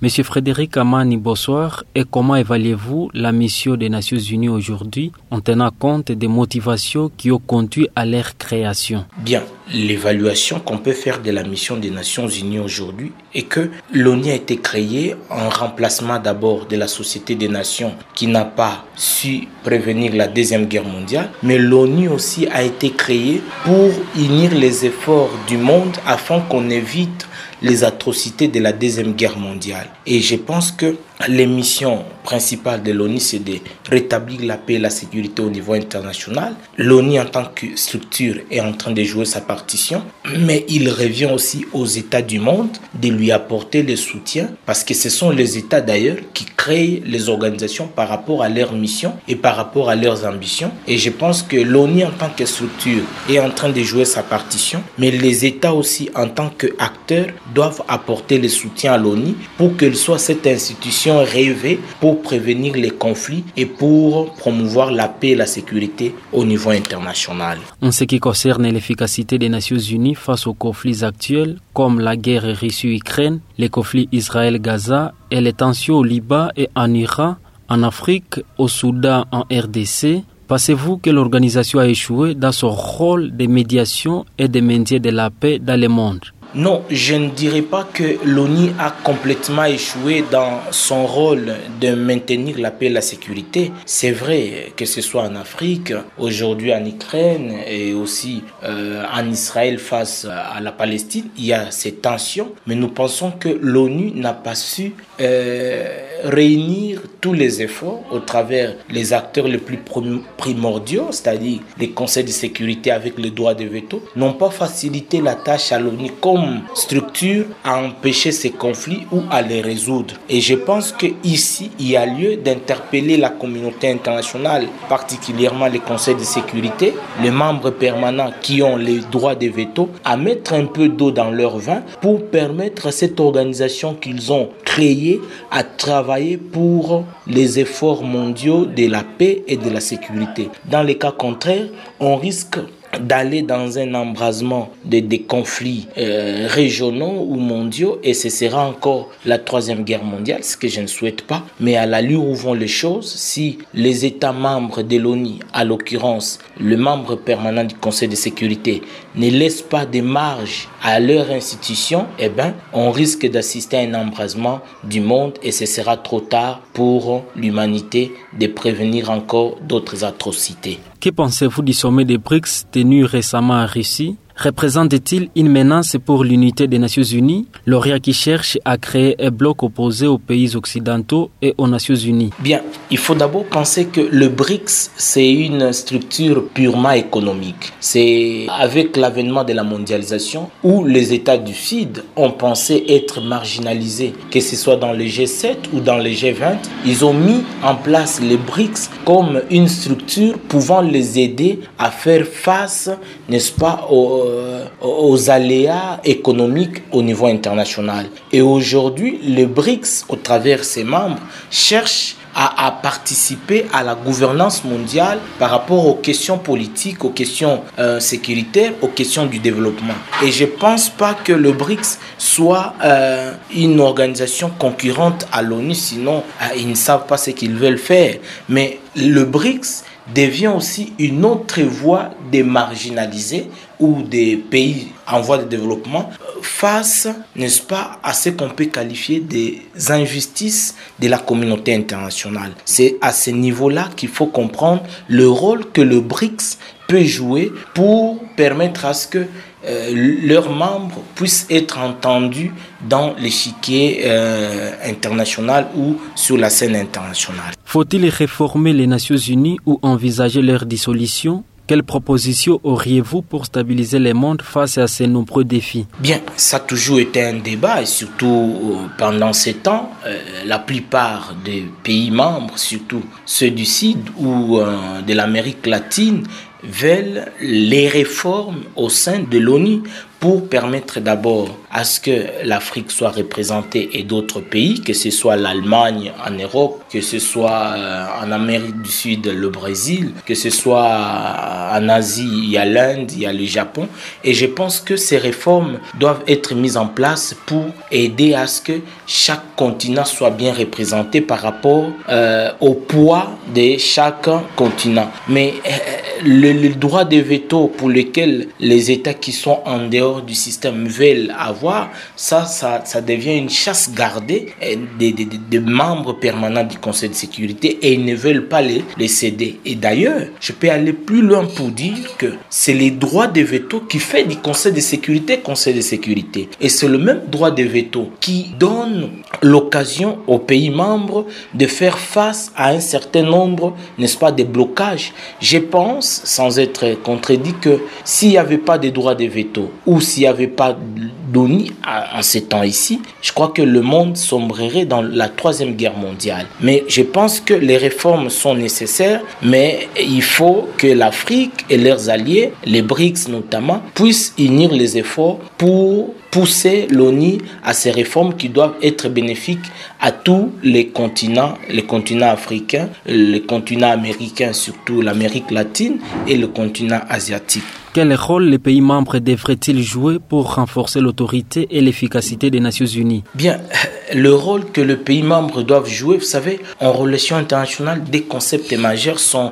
Monsieur Frédéric Amani, bonsoir. Et comment évaluez-vous la mission des Nations Unies aujourd'hui en tenant compte des motivations qui ont conduit à leur création? Bien, l'évaluation qu'on peut faire de la mission des Nations Unies aujourd'hui est que l'ONU a été créée en remplacement d'abord de la Société des Nations qui n'a pas su prévenir la Deuxième Guerre mondiale, mais l'ONU aussi a été créée pour unir les efforts du monde afin qu'on évite les atrocités de la Deuxième Guerre mondiale. Et je pense que les missions principales de l'ONU, c'est de rétablir la paix et la sécurité au niveau international. L'ONU en tant que structure est en train de jouer sa partition, mais il revient aussi aux États du monde de lui apporter le soutien, parce que ce sont les États d'ailleurs qui créent les organisations par rapport à leurs missions et par rapport à leurs ambitions. Et je pense que l'ONU en tant que structure est en train de jouer sa partition, mais les États aussi en tant qu'acteurs doivent apporter le soutien à l'ONU pour qu'elle soit cette institution rêvée pour prévenir les conflits et pour promouvoir la paix et la sécurité au niveau international. En ce qui concerne l'efficacité des Nations Unies face aux conflits actuels, comme la guerre Russie-Ukraine, les conflits Israël-Gaza et les tensions au Liban et en Iran, en Afrique, au Soudan, en RDC, pensez-vous que l'organisation a échoué dans son rôle de médiation et de maintien de la paix dans le monde? Non, je ne dirais pas que l'ONU a complètement échoué dans son rôle de maintenir la paix et la sécurité. C'est vrai que ce soit en Afrique, aujourd'hui en Ukraine et aussi en Israël face à la Palestine, il y a ces tensions. Mais nous pensons que l'ONU n'a pas su réunir tous les efforts au travers les acteurs les plus primordiaux, c'est-à-dire les conseils de sécurité avec le droit de veto, n'ont pas facilité la tâche à l'ONU comme structure à empêcher ces conflits ou à les résoudre. Et je pense qu'ici, il y a lieu d'interpeller la communauté internationale, particulièrement les conseils de sécurité, les membres permanents qui ont les droits de veto, à mettre un peu d'eau dans leur vin pour permettre à cette organisation qu'ils ont créée à travailler pour les efforts mondiaux de la paix et de la sécurité. Dans les cas contraires, on risque d'aller dans un embrasement des conflits régionaux ou mondiaux, et ce sera encore la Troisième Guerre mondiale, ce que je ne souhaite pas. Mais à l'allure où vont les choses, si les États membres de l'ONU, à l'occurrence le membre permanent du Conseil de sécurité, ne laissent pas de marge à leur institution, eh bien, on risque d'assister à un embrasement du monde et ce sera trop tard pour l'humanité de prévenir encore d'autres atrocités. Que pensez-vous du sommet des BRICS tenu récemment en Russie? Représente-t-il une menace pour l'unité des Nations Unies, lauréat qui cherche à créer un bloc opposé aux pays occidentaux et aux Nations Unies? Bien, il faut d'abord penser que le BRICS, c'est une structure purement économique. C'est avec l'avènement de la mondialisation où les États du Sud ont pensé être marginalisés, que ce soit dans le G7 ou dans le G20. Ils ont mis en place les BRICS comme une structure pouvant les aider à faire face, n'est-ce pas, aux aléas économiques au niveau international. Et aujourd'hui, le BRICS, au travers ses membres, cherche à participer à la gouvernance mondiale par rapport aux questions politiques, aux questions sécuritaires, aux questions du développement. Et je ne pense pas que le BRICS soit une organisation concurrente à l'ONU, sinon ils ne savent pas ce qu'ils veulent faire. Mais le BRICS devient aussi une autre voie des marginalisés ou des pays en voie de développement face, n'est-ce pas, à ce qu'on peut qualifier des injustices de la communauté internationale. C'est à ce niveau-là qu'il faut comprendre le rôle que le BRICS peut jouer pour permettre à ce que leurs membres puissent être entendus dans l'échiquier international ou sur la scène internationale. Faut-il réformer les Nations Unies ou envisager leur dissolution? Quelles propositions auriez-vous pour stabiliser le monde face à ces nombreux défis? Bien, ça a toujours été un débat et surtout pendant ces temps, la plupart des pays membres, surtout ceux du Sud ou de l'Amérique latine, veulent les réformes au sein de l'ONU pour permettre d'abord à ce que l'Afrique soit représentée et d'autres pays, que ce soit l'Allemagne en Europe, que ce soit en Amérique du Sud, le Brésil, que ce soit en Asie, il y a l'Inde, il y a le Japon. Et je pense que ces réformes doivent être mises en place pour aider à ce que chaque continent soit bien représenté par rapport au poids de chaque continent. Mais le droit de veto pour lequel les États qui sont en dehors du système veulent avoir, ça devient une chasse gardée des membres permanents du Conseil de sécurité et ils ne veulent pas les céder. Et d'ailleurs, je peux aller plus loin pour dire que c'est les droits de veto qui fait du Conseil de sécurité. Et c'est le même droit de veto qui donne l'occasion aux pays membres de faire face à un certain nombre, n'est-ce pas, de blocages. Je pense, sans être contredit, que s'il n'y avait pas de droit de veto ou s'il n'y avait pas d'ONU en ces temps ici, je crois que le monde sombrerait dans la Troisième Guerre mondiale. Mais je pense que les réformes sont nécessaires, mais il faut que l'Afrique et leurs alliés, les BRICS notamment, puissent unir les efforts pour pousser l'ONU à ces réformes qui doivent être bénéfiques à tous les continents africains, le continent américain, surtout l'Amérique latine et le continent asiatique. Quel rôle les pays membres devraient-ils jouer pour renforcer l'autorité et l'efficacité des Nations Unies? Bien, le rôle que les pays membres doivent jouer, vous savez, en relations internationales, des concepts majeurs sont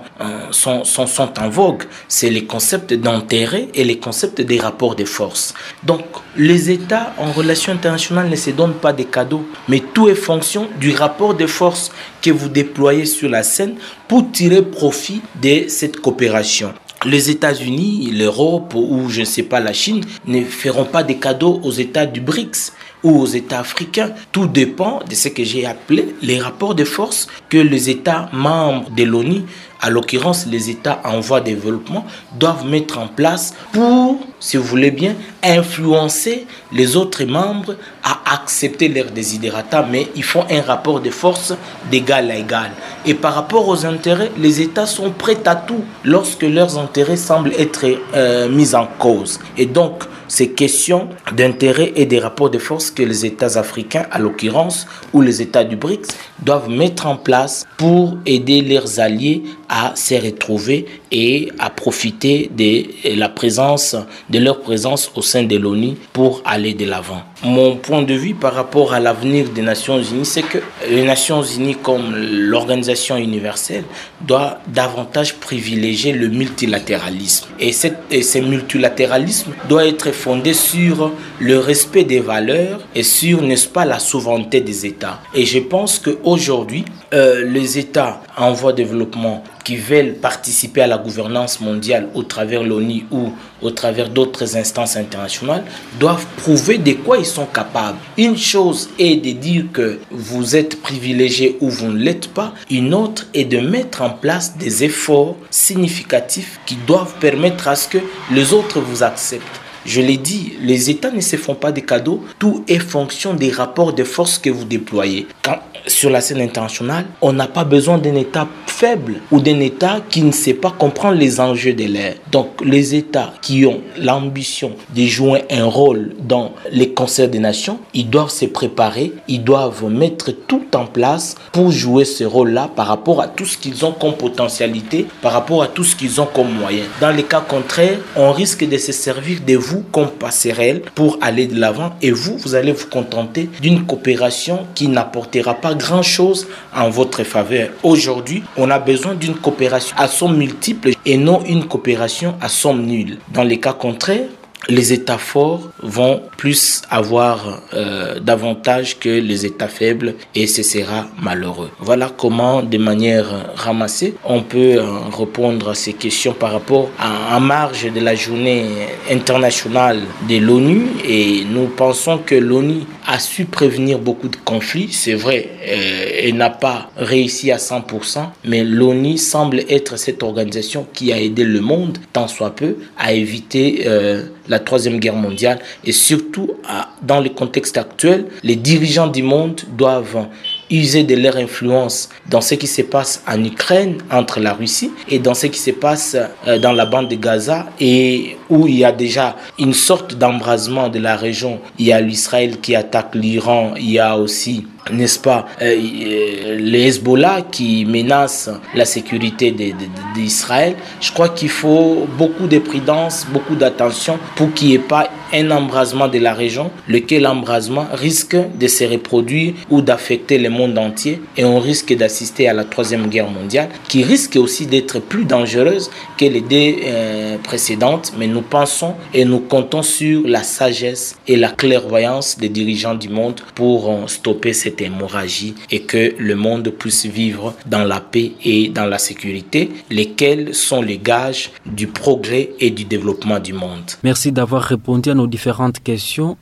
en vogue. C'est les concepts d'intérêt et les concepts des rapports de force. Donc, les États en relations internationales ne se donnent pas des cadeaux, mais tout est fonction du rapport de force que vous déployez sur la scène pour tirer profit de cette coopération. Les États-Unis, l'Europe ou je ne sais pas la Chine ne feront pas des cadeaux aux États du BRICS ou aux États africains. Tout dépend de ce que j'ai appelé les rapports de force que les États membres de l'ONU, à l'occurrence les États en voie de développement, doivent mettre en place pour, si vous voulez bien, influencer les autres membres à accepter leurs desiderata, mais ils font un rapport de force d'égal à égal. Et par rapport aux intérêts, les États sont prêts à tout lorsque leurs intérêts semblent être mis en cause. Et donc, ces questions d'intérêt et des rapports de force que les États africains, à l'occurrence, ou les États du BRICS, doivent mettre en place pour aider leurs alliés à se retrouver et à profiter de leur présence au sein de l'ONU pour aller de l'avant. Mon point de vue par rapport à l'avenir des Nations Unies, c'est que les Nations Unies, comme l'organisation universelle, doit davantage privilégier le multilatéralisme. Et ce multilatéralisme doit être fondé sur le respect des valeurs et sur, n'est-ce pas, la souveraineté des États. Et je pense qu'aujourd'hui, les États en voie de développement qui veulent participer à la gouvernance mondiale au travers de l'ONU ou au travers d'autres instances internationales doivent prouver de quoi ils sont capables. Une chose est de dire que vous êtes privilégié ou vous ne l'êtes pas. Une autre est de mettre en place des efforts significatifs qui doivent permettre à ce que les autres vous acceptent. Je l'ai dit, les États ne se font pas des cadeaux. Tout est fonction des rapports de force que vous déployez. Quand, sur la scène internationale, on n'a pas besoin d'un État faible ou d'un État qui ne sait pas comprendre les enjeux de l'ère. Donc, les États qui ont l'ambition de jouer un rôle dans les concerts des nations, ils doivent se préparer, ils doivent mettre tout en place pour jouer ce rôle-là par rapport à tout ce qu'ils ont comme potentialité, par rapport à tout ce qu'ils ont comme moyen. Dans les cas contraires, on risque de se servir de vous comme passerelle pour aller de l'avant et vous allez vous contenter d'une coopération qui n'apportera pas grand-chose en votre faveur. Aujourd'hui, on a besoin d'une coopération à somme multiple et non une coopération à somme nulle. Dans les cas contraires, les États forts vont plus avoir davantage que les États faibles et ce sera malheureux. Voilà comment, de manière ramassée, on peut répondre à ces questions par rapport en marge de la journée internationale de l'ONU. Et nous pensons que l'ONU a su prévenir beaucoup de conflits. C'est vrai, elle n'a pas réussi à 100%, mais l'ONU semble être cette organisation qui a aidé le monde, tant soit peu, à éviter la Troisième Guerre mondiale. Et surtout, dans le contexte actuel, les dirigeants du monde doivent user de leur influence dans ce qui se passe en Ukraine entre la Russie et dans ce qui se passe dans la bande de Gaza, et où il y a déjà une sorte d'embrasement de la région. Il y a l'Israël qui attaque l'Iran, il y a aussi, n'est-ce pas, les Hezbollah qui menacent la sécurité d'Israël. Je crois qu'il faut beaucoup de prudence, beaucoup d'attention pour qu'il n'y ait pas un embrasement de la région, lequel embrasement risque de se reproduire ou d'affecter le monde entier, et on risque d'assister à la Troisième Guerre mondiale, qui risque aussi d'être plus dangereuse que les deux précédentes. Mais nous pensons et nous comptons sur la sagesse et la clairvoyance des dirigeants du monde pour stopper cette hémorragie et que le monde puisse vivre dans la paix et dans la sécurité, lesquels sont les gages du progrès et du développement du monde. Merci d'avoir répondu à nos différentes questions.